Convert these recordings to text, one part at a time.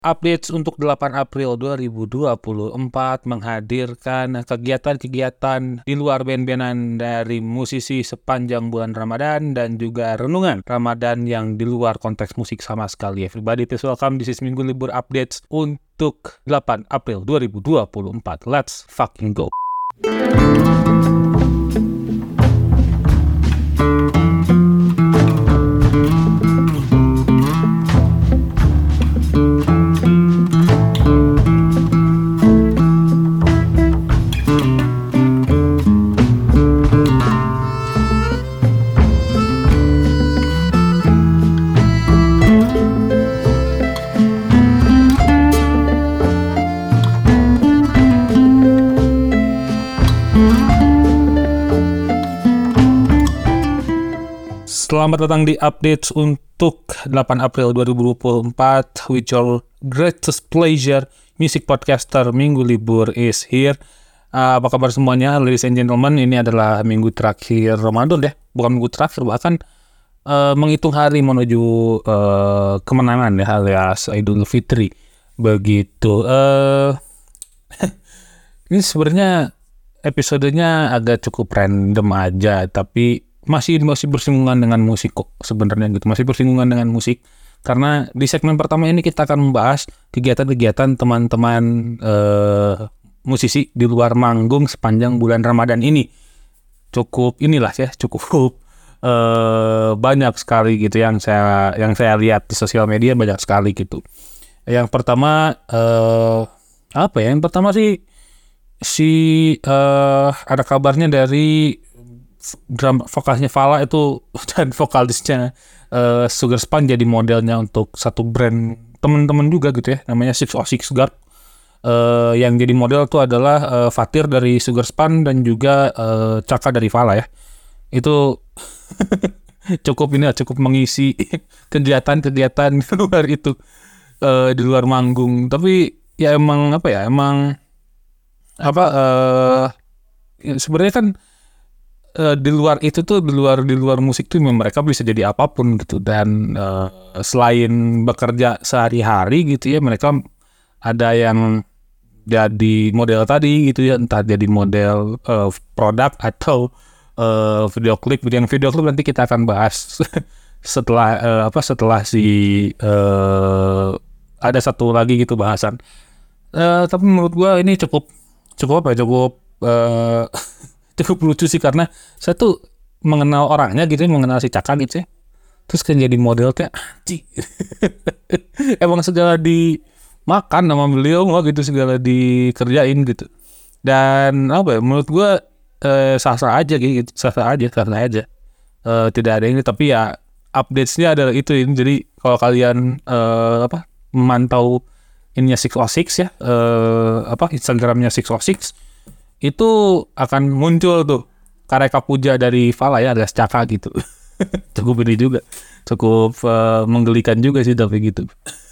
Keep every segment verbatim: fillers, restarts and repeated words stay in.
Updates untuk delapan April dua ribu dua puluh empat menghadirkan kegiatan-kegiatan di luar band-bandan dari musisi sepanjang bulan Ramadan dan juga renungan Ramadan yang di luar konteks musik sama sekali. Everybody, please welcome. This is Minggu Libur Updates untuk delapan April dua ribu dua puluh empat. Let's fucking go. Selamat datang di updates untuk delapan April dua ribu dua puluh empat with your greatest pleasure. Music podcaster Minggu Libur is here. Uh, apa kabar semuanya, ladies and gentlemen? Ini adalah minggu terakhir Ramadan ya. Bukan minggu terakhir, bahkan uh, menghitung hari menuju uh, kemenangan ya, alias Idul Fitri. Begitu. Uh, ini sebenarnya episodenya agak cukup random aja, tapi masih masih bersinggungan dengan musik kok sebenarnya gitu, masih bersinggungan dengan musik karena di segmen pertama ini kita akan membahas kegiatan-kegiatan teman-teman uh, musisi di luar manggung sepanjang bulan Ramadan ini. Cukup inilah ya, cukup uh, banyak sekali gitu yang saya yang saya lihat di sosial media, banyak sekali gitu. Yang pertama uh, apa ya? Yang pertama sih si uh, ada kabarnya dari drum vokalisnya Fala itu dan vokalisnya uh, Sugar Span jadi modelnya untuk satu brand teman-teman juga gitu ya, namanya six oh six Guard. Uh, yang jadi model itu adalah uh, Fatir dari Sugar Span dan juga uh, Caka dari Fala ya. Itu cukup ini ya, cukup mengisi kegiatan-kegiatan di luar itu, uh, di luar manggung. Tapi ya emang apa ya, emang apa uh, ya sebenarnya kan Uh, di luar itu tuh di luar di luar musik tuh mereka bisa jadi apapun gitu, dan uh, selain bekerja sehari-hari gitu ya, mereka ada yang jadi model tadi gitu ya, entah jadi model uh, produk atau uh, video klip. Yang video klip nanti kita akan bahas setelah uh, apa setelah si uh, ada satu lagi gitu bahasan. Uh, tapi menurut gua ini cukup cukup apa ya cukup uh, cukup lucu sih, karena saya tuh mengenal orangnya gitu, mengenal si Caka gitu ya, terus kan jadi model kayak anjing. Emang segala dimakan sama beliau nggak gitu, segala dikerjain gitu. Dan apa ya, menurut gue eh, sah-sah aja gitu, sah-sah aja, sah-sah aja. Eh, tidak ada ini, tapi ya updates-nya adalah itu ini. Jadi kalau kalian eh, apa memantau ininya six oh six ya, eh, apa Instagramnya six oh six, itu akan muncul tuh Kareka Puja dari Fala ya, alias Caka gitu. Cukup ini juga, cukup uh, menggelikan juga sih tapi gitu.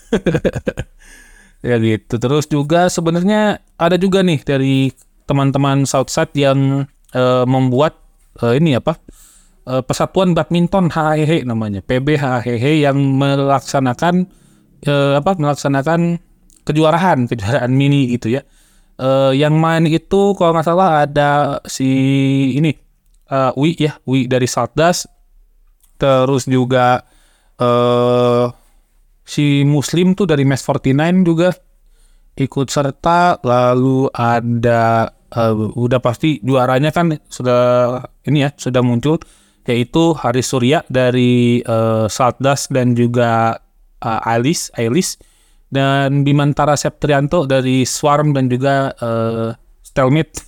Ya gitu. Terus juga sebenarnya ada juga nih dari teman-teman Southside yang uh, membuat uh, ini apa uh, Persatuan Badminton H H H namanya, P B H H H, yang melaksanakan uh, apa melaksanakan kejuaraan kejuaraan mini gitu ya. Uh, yang main itu kalau nggak salah ada si ini uh, Wi ya, Wi dari Saltdas, terus juga uh, si Muslim tuh dari Mes empat puluh sembilan juga ikut serta. Lalu ada uh, udah pasti juaranya kan sudah ini ya, sudah muncul, yaitu Haris Surya dari uh, Saltdas dan juga uh, Ailis Ailis dan Bimantara Septrianto dari Swarm dan juga uh, Stelmit.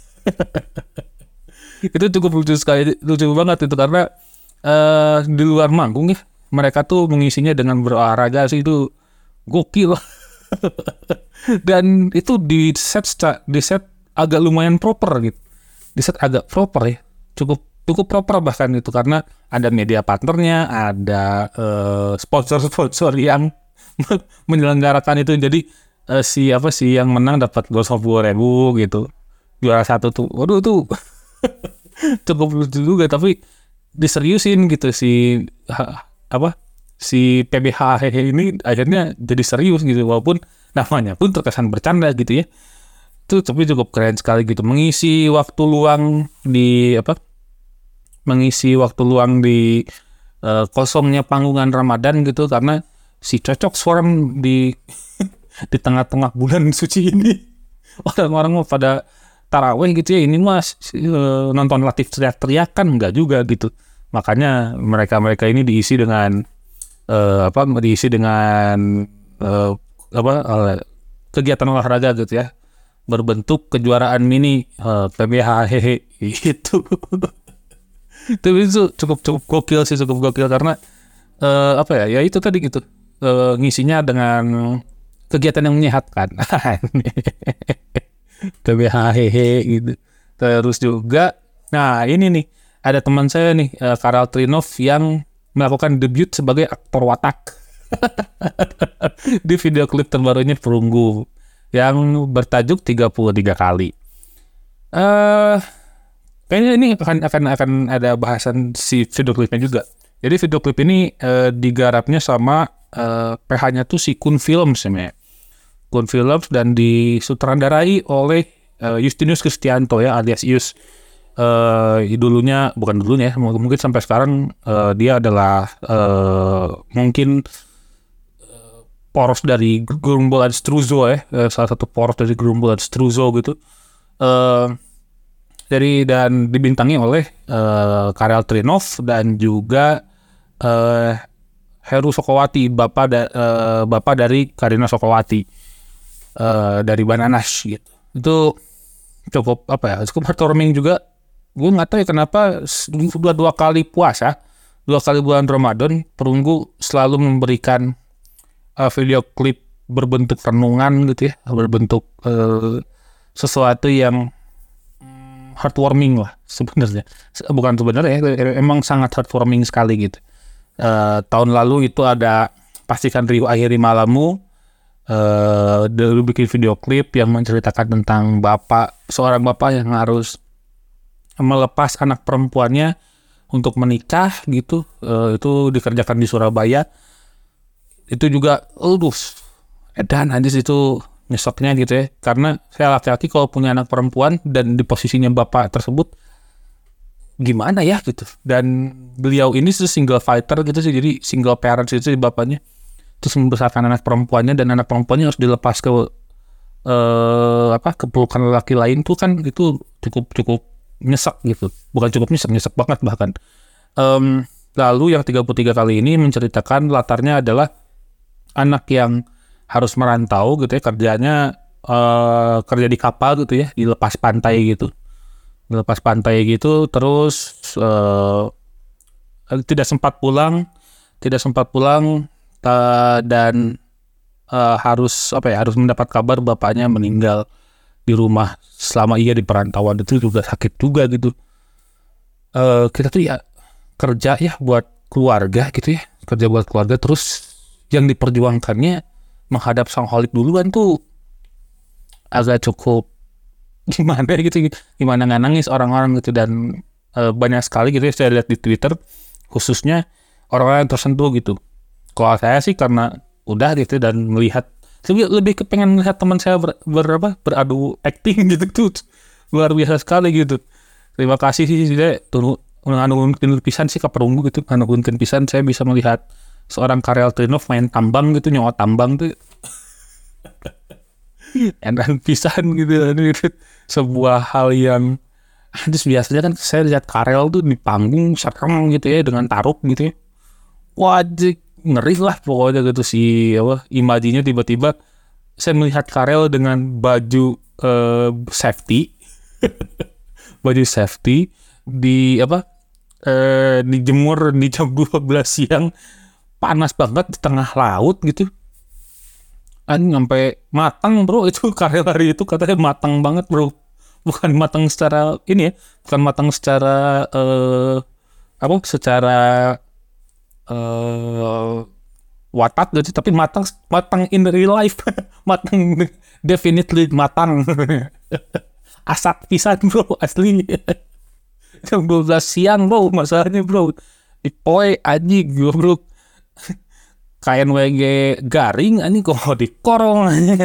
Itu cukup lucu sekali, lucu banget itu, karena uh, di luar manggung ya, mereka tuh mengisinya dengan berolahraga sih, itu gokil. Dan itu di set di set agak lumayan proper gitu, di set agak proper ya, cukup cukup proper bahkan itu, karena ada media partnernya, ada uh, sponsor-sponsor yang menyelenggarakan itu. Jadi uh, si apa sih yang menang dapat gosok dua ribu gitu, juara satu tuh, waduh tuh cukup lucu juga, tapi diseriusin gitu si ha, apa si P B H ini akhirnya jadi serius gitu, walaupun namanya pun terkesan bercanda gitu ya. Itu tapi cukup keren sekali gitu, mengisi waktu luang di apa mengisi waktu luang di uh, kosongnya panggungan Ramadan gitu, karena si Cocok Swarm di di tengah-tengah bulan suci ini orang-orang mau pada taraweh gitu ya, ini mas uh, nonton Latif teriak-teriakan enggak juga gitu. Makanya mereka-mereka ini diisi dengan uh, apa diisi dengan uh, apa uh, kegiatan olahraga gitu ya, berbentuk kejuaraan mini uh, P B H hehe gitu. Itu cukup cukup gokil sih, cukup gokil karena uh, apa ya ya itu tadi gitu, uh, ngisinya dengan kegiatan yang menyehatkan. P B H hehe gitu. Terus juga nah ini nih ada teman saya nih, uh, Karel Trinov yang melakukan debut sebagai aktor watak di video klip terbarunya Perunggu yang bertajuk tiga puluh tiga kali. Eh uh, Kayaknya ini akan akan akan ada bahasan si video klipnya juga. Jadi video klip ini uh, digarapnya sama uh, P H-nya tuh si Kun Films ya. Kun Films dan disutradarai oleh uh, Justinus Kristianto ya alias Yus. Uh, dulunya bukan dulunya ya, mungkin sampai sekarang uh, dia adalah uh, mungkin uh, poros dari gerombolan Struzo ya, uh, salah satu poros dari gerombolan Struzo gitu. Uh, Dari dan dibintangi oleh uh, Karel Trinov dan juga uh, Heru Sokowati, bapak da, uh, bapak dari Karina Sokowati uh, dari Bananas gitu. Itu cukup apa ya? Cukup heartwarming juga. Gue nggak tahu ya kenapa sudah dua kali puasa, dua kali bulan Ramadan, Perunggu selalu memberikan uh, video klip berbentuk renungan gitu ya, berbentuk uh, sesuatu yang heartwarming lah sebenarnya, bukan sebenarnya ya, emang sangat heartwarming sekali gitu. Uh, tahun lalu itu ada Pastikan Rio Akhiri Malammu, uh, dulu bikin video klip yang menceritakan tentang bapak, seorang bapak yang harus melepas anak perempuannya untuk menikah gitu, uh, itu dikerjakan di Surabaya. Itu juga, aduh, edan aja itu nyesoknya gitu ya, karena saya laki-laki kalau punya anak perempuan dan di posisinya bapak tersebut gimana ya gitu. Dan beliau ini sih single fighter gitu sih, jadi single parent itu bapaknya terus membesarkan anak perempuannya, dan anak perempuannya harus dilepas ke eh, apa ke pelukan laki lain tuh kan, itu cukup cukup nyesek gitu, bukan cukup nyesek nyesek banget bahkan. Um, lalu yang tiga puluh tiga kali ini menceritakan latarnya adalah anak yang harus merantau gitu ya, kerjanya uh, kerja di kapal gitu ya, di lepas pantai gitu, di lepas pantai gitu, terus uh, tidak sempat pulang, tidak sempat pulang uh, dan uh, harus apa ya, harus mendapat kabar bapaknya meninggal di rumah selama ia di perantauan. Itu juga sakit juga gitu. Uh, kita tuh ya kerja ya buat keluarga gitu ya, kerja buat keluarga, terus yang diperjuangkannya menghadap Sangholik duluan tuh agak cukup gimana gitu, gimana nggak nangis orang-orang gitu. Dan e, banyak sekali gitu ya saya lihat di Twitter khususnya orang-orang yang tersentuh gitu. Kalau saya sih karena udah gitu dan melihat, lebih kepengen melihat teman saya ber, ber, apa, beradu acting gitu tuh, luar biasa sekali gitu. Terima kasih sih saya tunggu nganungin pisan sih ke Perunggu gitu, nganungin pisan saya bisa melihat seorang Karel Trinov main tambang gitu, nyawa tambang tuh enak pisan gitu. Sebuah hal yang terus biasanya kan saya lihat Karel tuh di panggung serem gitu ya, dengan taruk gitu ya, wajib ngeri lah pokoknya gitu. Si apa imajinya tiba-tiba saya melihat Karel dengan baju uh, safety baju safety di apa uh, dijemur di jam dua belas siang, panas banget di tengah laut gitu, kan sampai matang bro. Itu Karel hari itu katanya matang banget bro, bukan matang secara ini ya, bukan matang secara uh, apa secara uh, watak gitu, tapi matang matang in real life. Matang definitely matang. Asak pisan bro asli. Jam dua belas siang bro masalahnya bro, di poe anjing bro. K N W G garing anjing kok dikorong anjing.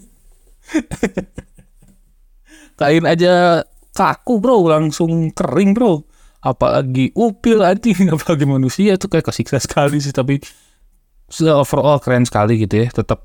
Kain aja kaku bro, langsung kering bro. Apalagi upil anjing, apalagi manusia itu kayak kesiksa sekali sih. Tapi overall keren sekali gitu ya. Tetap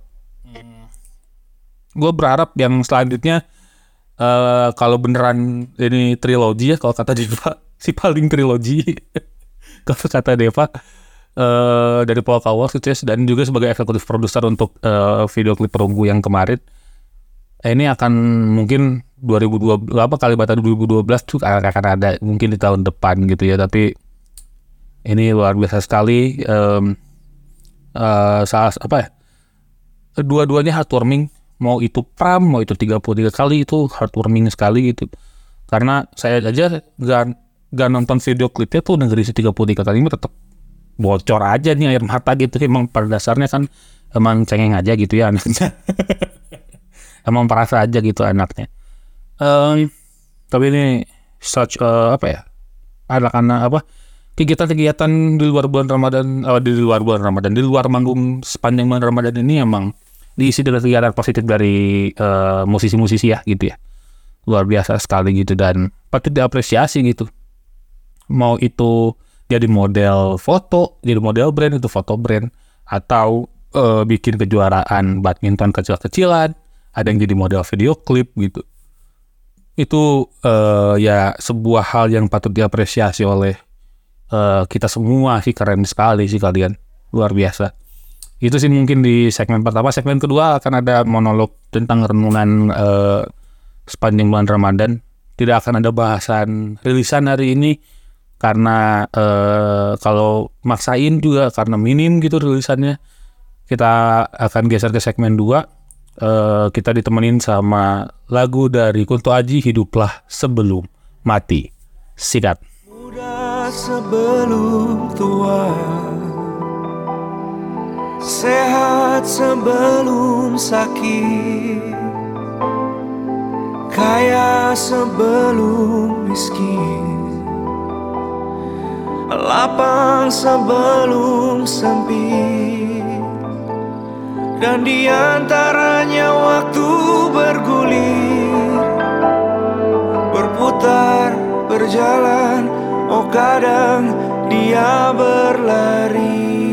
gue berharap yang selanjutnya uh, kalau beneran ini trilogi ya, kalau kata Deva si paling trilogi. Kalau kata Deva uh, dari Polka Wars gitu ya, dan juga sebagai eksekutif produser untuk uh, video klip Perunggu yang kemarin. Ini akan mungkin dua ribu dua belas apa kali bata dua ribu dua belas tuh akan ada mungkin di tahun depan gitu ya. Tapi ini luar biasa sekali. Um, uh, salah apa ya? Dua-duanya heartwarming. Mau itu Pram, mau itu tiga puluh tiga kali itu heartwarming sekali gitu. Karena saya aja gak, gak nonton video klipnya tuh dengerin tiga puluh tiga kali ini tetap bocor aja nih air mata gitu. Emang pada dasarnya kan emang cengeng aja gitu ya anaknya. Emang perasa aja gitu anaknya. Um, tapi ini such uh, apa ya? Ada karena apa? Kegiatan-kegiatan di luar bulan Ramadan, uh, di luar bulan Ramadan, di luar manggung sepanjang bulan Ramadan ini emang diisi dengan kegiatan positif dari uh, musisi-musisi ya gitu ya. Luar biasa sekali gitu dan patut diapresiasi gitu. Mau itu jadi model foto, jadi model brand itu foto brand, atau uh, bikin kejuaraan badminton kecil-kecilan, ada yang jadi model video klip gitu. Itu uh, ya sebuah hal yang patut diapresiasi oleh uh, kita semua sih, keren sekali sih kalian, luar biasa. Itu sih mungkin di segmen pertama. Segmen kedua akan ada monolog tentang renungan uh, sepanjang bulan Ramadan. Tidak akan ada bahasan rilisan hari ini karena uh, kalau maksain juga karena minim gitu rilisannya. Kita akan geser ke segmen dua. Uh, kita ditemenin sama lagu dari Kunto Aji, Hiduplah Sebelum Mati. Sikat. Muda sebelum tua, sehat sebelum sakit, kaya sebelum miskin, lapang sebelum sempit. Dan di antaranya waktu bergulir, berputar, berjalan, oh kadang dia berlari.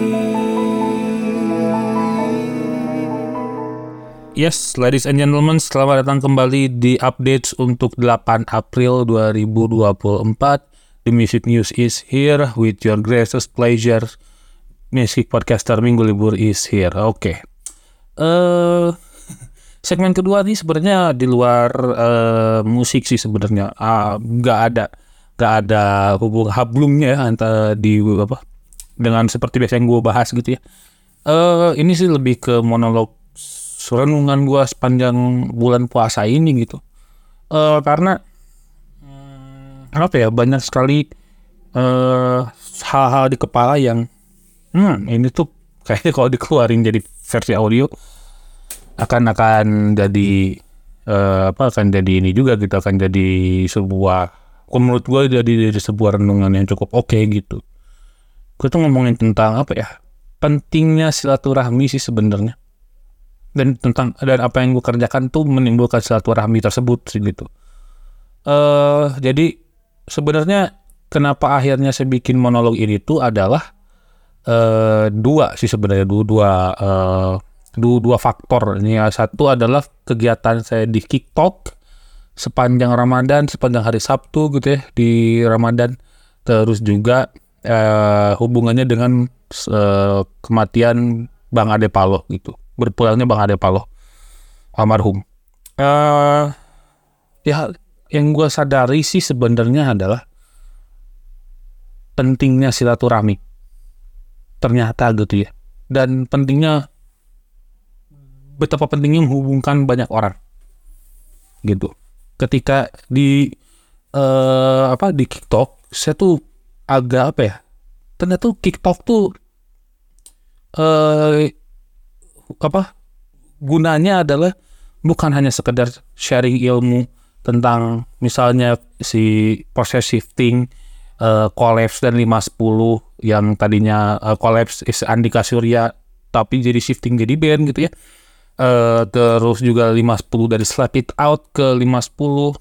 Yes, ladies and gentlemen, selamat datang kembali di updates untuk delapan April dua ribu dua puluh empat. The Music News is here with your greatest pleasure. Music podcaster Minggu Libur is here. Oke. Okay. Uh, segmen kedua nih sebenarnya di luar uh, musik sih sebenarnya uh, nggak ada nggak ada hubung hablumnya ya antara di apa dengan seperti biasa yang gue bahas gitu ya. Uh, ini sih lebih ke monolog renungan gue sepanjang bulan puasa ini gitu. Uh, karena hmm, apa ya banyak sekali uh, hal-hal di kepala yang hmm, ini tuh kayaknya kalau dikeluarin jadi versi audio akan akan jadi uh, apa akan jadi ini juga gitu, akan jadi sebuah, menurut gue jadi, jadi sebuah renungan yang cukup oke okay, gitu. Gue tuh ngomongin tentang apa ya, pentingnya silaturahmi sih sebenarnya, dan tentang dan apa yang gue kerjakan tuh menimbulkan silaturahmi tersebut sih gitu. Uh, jadi sebenarnya kenapa akhirnya saya bikin monolog ini tuh adalah Uh, dua sih sebenarnya dua dua, uh, dua dua faktor. Ini ya, satu adalah kegiatan saya di TikTok sepanjang Ramadan, sepanjang hari Sabtu gitu ya di Ramadan. Terus juga uh, hubungannya dengan uh, kematian Bang Ade Paloh gitu, berpulangnya Bang Ade Paloh almarhum. Uh, ya yang gue sadari sih sebenarnya adalah pentingnya silaturahmi. Ternyata gitu ya, dan pentingnya betapa pentingnya menghubungkan banyak orang gitu. Ketika di uh, apa di TikTok saya tuh agak apa ya, ternyata tuh TikTok tuh uh, apa gunanya adalah bukan hanya sekedar sharing ilmu tentang misalnya si proses shifting, Uh, collapse dan lima sepuluh yang tadinya uh, collapse is Andika Surya tapi jadi shifting jadi band gitu ya. Uh, terus juga lima sepuluh dari Slap It Out ke lima sepuluh.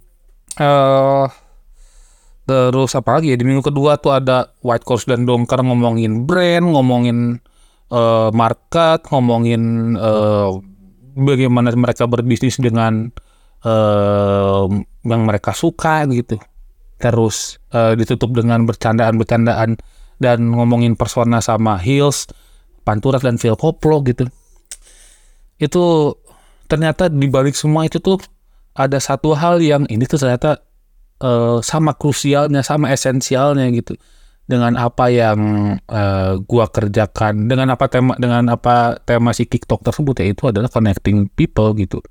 Uh, terus apa lagi ya, di minggu kedua tuh ada White Horse dan Dongker ngomongin brand, ngomongin uh, market, ngomongin uh, bagaimana mereka berbisnis dengan uh, yang mereka suka gitu. Terus uh, ditutup dengan bercandaan-bercandaan dan ngomongin Persona sama Hills, Panturas dan Phil Koplo gitu. Itu ternyata di balik semua itu tuh ada satu hal yang ini tuh ternyata uh, sama krusialnya, sama esensialnya gitu dengan apa yang uh, gua kerjakan, dengan apa tema dengan apa tema si TikTok tersebut, yaitu adalah connecting people gitu.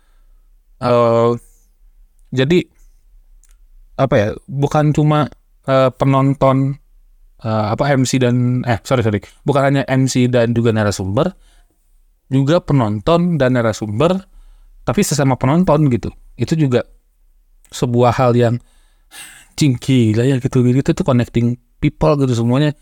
Uh, jadi apa ya, bukan cuma uh, penonton uh, apa M C dan eh sorry sorry bukan hanya M C dan juga narasumber, juga penonton dan narasumber, tapi sesama penonton gitu. Itu juga sebuah hal yang cingki lah ya gitu gitu itu connecting people gitu, semuanya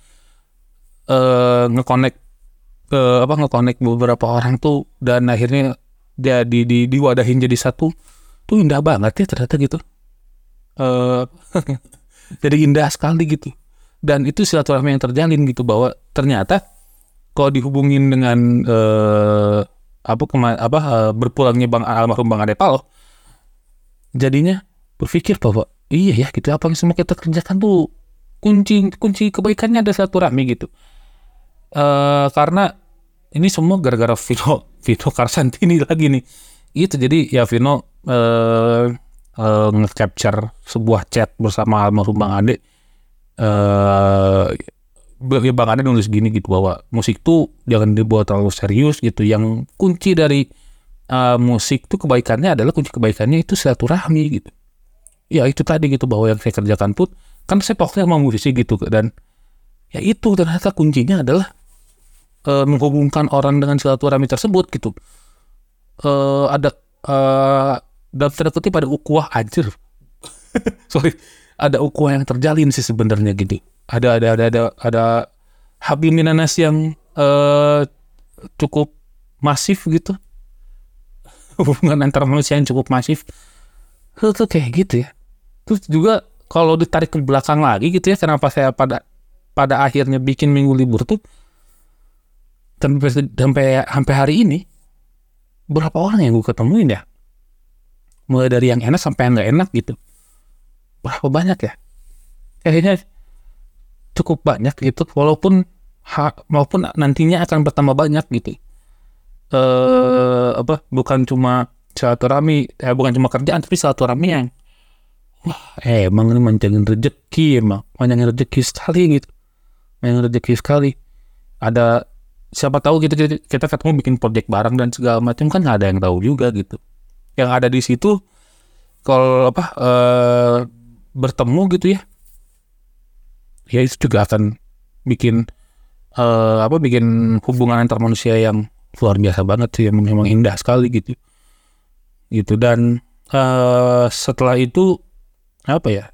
uh, nge-connect uh, apa nge-connect beberapa orang tuh, dan akhirnya jadi di, di diwadahin jadi satu tuh indah banget ya ternyata gitu. Uh, jadi indah sekali gitu, dan itu silaturahmi yang terjalin gitu, bahwa ternyata kalau dihubungin dengan uh, apa kema- apa uh, berpulangnya Bang almarhum Bang Ade Paloh, jadinya berpikir bahwa iya ya gitu, apa yang semua kita kerjakan tuh kunci kunci kebaikannya ada silaturahmi gitu. Uh, karena ini semua gara-gara Vino Vino Karsantini lagi nih itu. Jadi ya Vino uh, uh, nge-capture sebuah chat bersama almarhum Bang Ade. Uh, ya Bang Ade nulis gini gitu, bahwa musik tuh jangan dibuat terlalu serius gitu. Yang kunci dari uh, musik tuh kebaikannya adalah kunci kebaikannya itu silaturahmi gitu. Ya itu tadi gitu, bahwa yang saya kerjakan pun kan saya fokusnya sama musisi gitu, dan ya itu ternyata kuncinya adalah uh, menghubungkan orang dengan silaturahmi tersebut gitu. Uh, ada uh, dalam tanda kutip ada ukhuwah anjir sorry ada ukhuwah yang terjalin sih sebenarnya gitu. Ada ada ada ada ada habil minanas yang uh, cukup masif gitu, hubungan antar manusia yang cukup masif itu kayak gitu ya. Terus juga kalau ditarik ke belakang lagi gitu ya, kenapa saya pada pada akhirnya bikin minggu libur tuh sampai sampai sampai hari ini, berapa orang yang gue ketemuin ya, mulai dari yang enak sampai yang nggak enak gitu, berapa banyak ya, kayaknya cukup banyak gitu, walaupun ha, maupun nantinya akan bertambah banyak gitu. Eh apa bukan cuma silaturahmi, eh, bukan cuma kerjaan, tapi silaturahmi yang wah eh, emang ini manjangin rezeki, emang manjangin rezeki sekali gitu, manjangin rezeki sekali. Ada siapa tahu gitu kita ketemu bikin project bareng dan segala macam, kan nggak ada yang tahu juga gitu. Yang ada di situ kalau apa eh, bertemu gitu ya, ya itu juga akan bikin eh, apa bikin hubungan antar manusia yang luar biasa banget sih, yang memang indah sekali gitu gitu. Dan eh, setelah itu apa ya,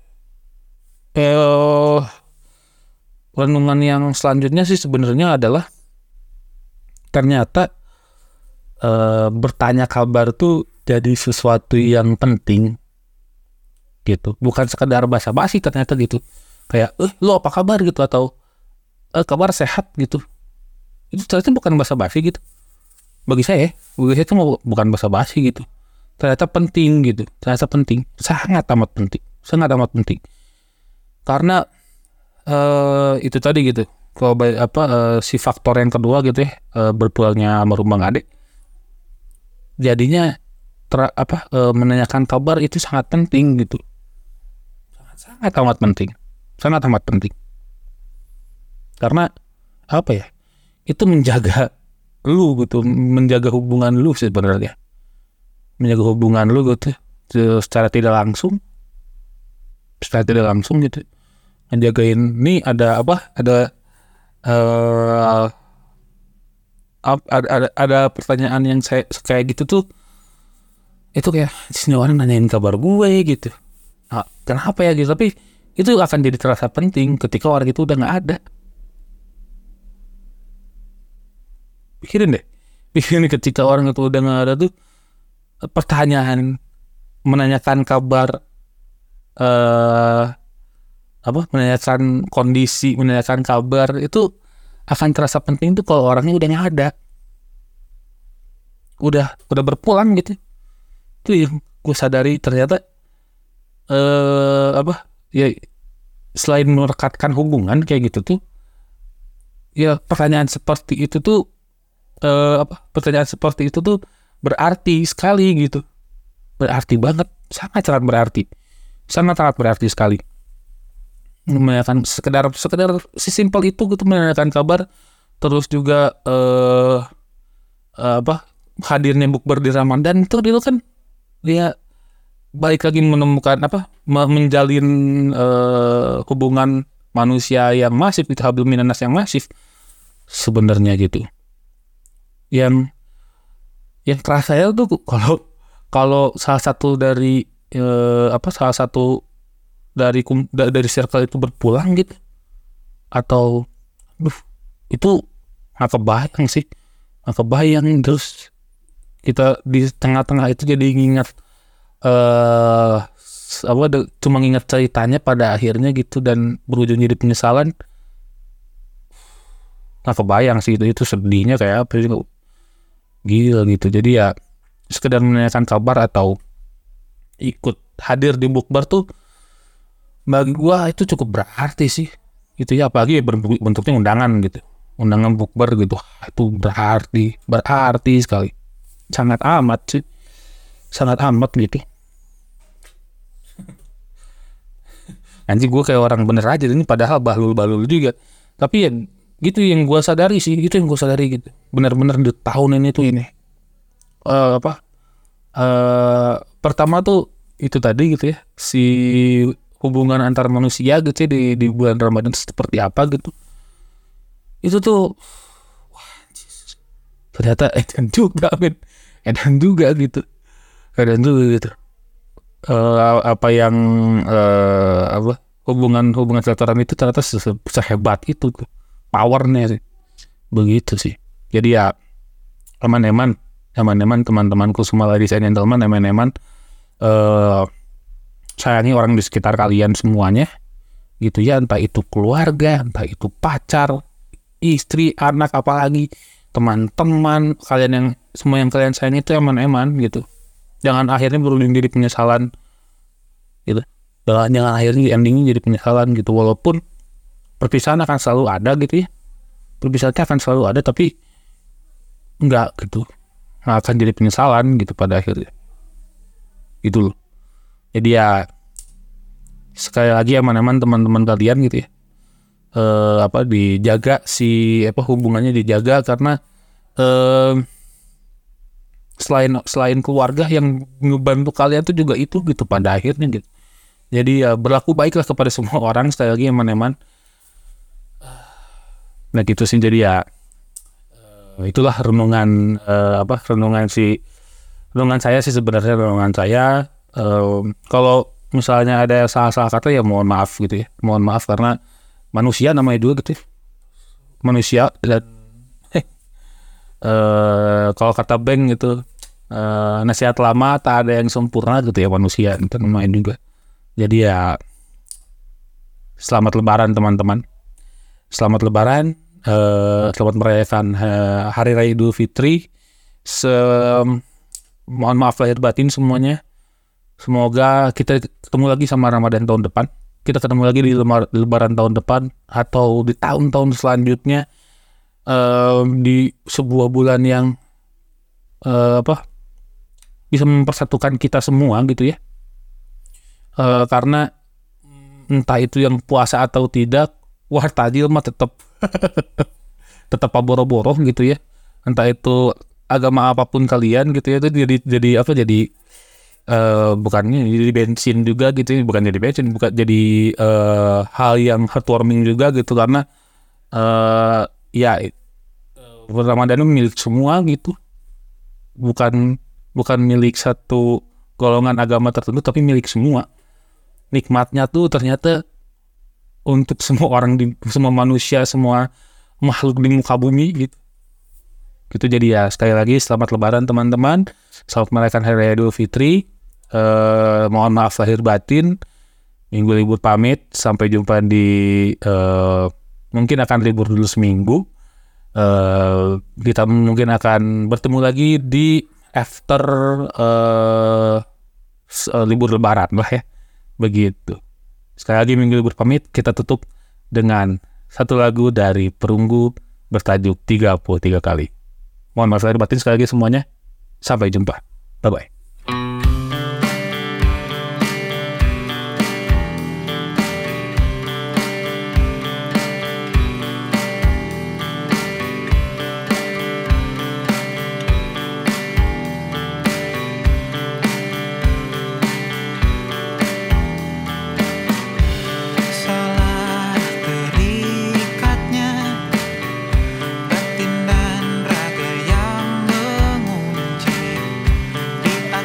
eh renungan yang selanjutnya sih sebenarnya adalah ternyata eh, bertanya kabar tuh jadi sesuatu yang penting gitu, bukan sekedar basa-basi ternyata gitu, kayak eh lo apa kabar gitu, atau eh kabar sehat gitu. Itu ternyata bukan basa-basi gitu bagi saya. Bagi saya itu bukan basa-basi gitu, ternyata penting gitu, ternyata penting, sangat amat penting, sangat amat penting. Karena uh, itu tadi gitu, kalau apa uh, si faktor yang kedua gitu ya, uh, berpulangnya almarhum Bang Ade, jadinya ter, apa uh, menanyakan kabar itu sangat penting gitu, sangat, sangat amat penting, sangat amat penting. Karena apa ya, itu menjaga lu gitu, menjaga hubungan lu sebenarnya, menjaga hubungan lu gitu secara tidak langsung, secara tidak langsung gitu, ngejagain nih ada apa, ada uh, ada, ada ada pertanyaan yang saya kayak gitu tuh, itu kayak sini orang nanyain kabar gue gitu, nah, kenapa ya gitu, tapi itu akan jadi terasa penting ketika orang itu udah nggak ada. pikirin deh, pikirin ketika orang itu udah nggak ada tuh, pertanyaan menanyakan kabar, eh apa menanyakan kondisi, menanyakan kabar itu akan terasa penting tuh kalau orangnya udah nggak ada, udah udah berpulang gitu. Itu yang gue sadari ternyata eh apa ya, selain merekatkan hubungan kayak gitu tuh, ya pertanyaan seperti itu tuh eh, apa pertanyaan seperti itu tuh berarti sekali gitu, berarti banget, sangat sangat berarti, sangat sangat berarti sekali. Menanyakan sekedar sekedar sesimpel itu gitu, menanyakan kabar, terus juga eh, apa hadirnya bukber di Ramadan itu dulu kan dia balik lagi menemukan apa menjalin eh, hubungan manusia yang masif, itu hablum minanas yang masif sebenarnya gitu. Yang yang kerasa ya tuh kalau kalau salah satu dari eh, apa salah satu dari dari circle itu berpulang gitu, atau duh itu nggak kebayang sih, nggak kebayang. Terus kita di tengah-tengah itu jadi ingat eh apa de, cuma ingat ceritanya pada akhirnya gitu, dan berujung jadi penyesalan. Nggak kebayang sih itu itu sedihnya kayak apa sih, gila gitu. Jadi ya sekedar menanyakan kabar atau ikut hadir di bukber tuh bagi gua itu cukup berarti sih gitu ya, apalagi bentuknya undangan gitu, undangan bukber gitu, itu berarti berarti sekali, sangat amat sih, sangat amat gitu. Nanti gue kayak orang bener aja ini, padahal balul-balul juga, tapi ya gitu yang gue sadari sih, itu yang gue sadari gitu, benar-benar di tahun ini tuh ini uh, apa uh, pertama tuh itu tadi gitu ya, si hubungan antar manusia gitu ya, di, di bulan Ramadan seperti apa gitu. Itu tuh wah, ternyata edan juga men, edan juga gitu, edan juga gitu. Uh, apa yang uh, apa hubungan hubungan silaturahmi itu ternyata se- sehebat itu tuh powernya sih, begitu sih. Jadi ya eman-eman eman-eman teman-temanku semua, ladies and gentlemen, eman-eman uh, sayangi orang di sekitar kalian semuanya gitu ya, entah itu keluarga, entah itu pacar, istri, anak, apalagi teman-teman kalian, yang semua yang kalian sayangi itu eman-eman gitu. Jangan akhirnya berujung jadi penyesalan gitu. Jangan, jangan akhirnya endingnya jadi penyesalan gitu. Walaupun perpisahan akan selalu ada gitu ya, perpisahan akan selalu ada, tapi enggak gitu, nggak akan jadi penyesalan gitu pada akhirnya gitu loh. Jadi ya sekali lagi aman-aman teman-teman kalian gitu ya, eh, apa dijaga si apa hubungannya dijaga, karena eh, selain selain keluarga yang ngebantu kalian tuh juga itu gitu pada akhirnya gitu. Jadi ya berlaku baiklah kepada semua orang, sekali lagi eman-eman. Nah gitu sih. Jadi ya uh, itulah renungan uh, apa renungan si renungan saya sih sebenarnya, renungan saya. Uh, kalau misalnya ada salah-salah kata ya mohon maaf gitu ya, mohon maaf, karena manusia namanya juga gitu ya. Manusia dan Uh, kalau kata Beng gitu, uh, nasihat lama tak ada yang sempurna gitu ya, manusia itu namanya juga. Jadi ya selamat lebaran teman-teman, selamat lebaran, uh, selamat merayakan uh, hari raya Idul Fitri. Se- mohon maaf lahir batin semuanya. Semoga kita ketemu lagi sama Ramadan tahun depan, kita ketemu lagi di lemar- lebaran tahun depan, atau di tahun-tahun selanjutnya. Uh, di sebuah bulan yang uh, apa bisa mempersatukan kita semua gitu ya, uh, karena entah itu yang puasa atau tidak, wah tajil mah tetap tetap boro-boro gitu ya, entah itu agama apapun kalian gitu ya, itu jadi jadi apa jadi uh, bukannya jadi bensin juga gitu ya, bukan jadi bensin, bukan jadi uh, hal yang heartwarming juga gitu, karena uh, ya Ramadan itu milik semua gitu, bukan bukan milik satu golongan agama tertentu, tapi milik semua. Nikmatnya tuh ternyata untuk semua orang, di semua manusia, semua makhluk di muka bumi gitu. Gitu, jadi ya sekali lagi selamat Lebaran teman-teman. Selamat merayakan Hari Raya Idul Fitri. Eh, mohon maaf lahir batin. Minggu libur pamit. Sampai jumpa di eh, mungkin akan libur dulu seminggu. Eh, kita mungkin akan bertemu lagi di after eh, libur Lebaran lah ya. Begitu. Sekali lagi minggu libur pamit. Kita tutup dengan satu lagu dari Perunggu bertajuk tiga puluh tiga kali. Mohon maaf lahir batin sekali lagi semuanya. Sampai jumpa. Bye-bye. Salah terikatnya batin dan raga yang mengunci di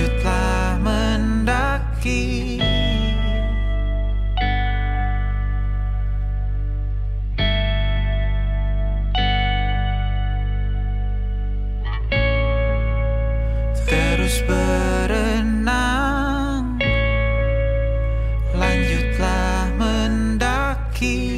lanjutlah mendaki. Terus berenang, lanjutlah mendaki.